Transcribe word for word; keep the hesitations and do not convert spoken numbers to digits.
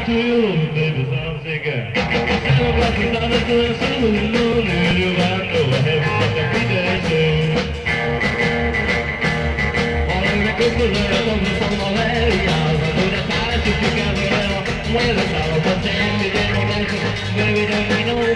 to you, baby, some cigar. Seven o'clock is on the door, so we know that you got to have such a good day soon. All the records are there, on the phone, all the areas, I do the time to together, well, it's all the same, we didn't know, baby, don't we know.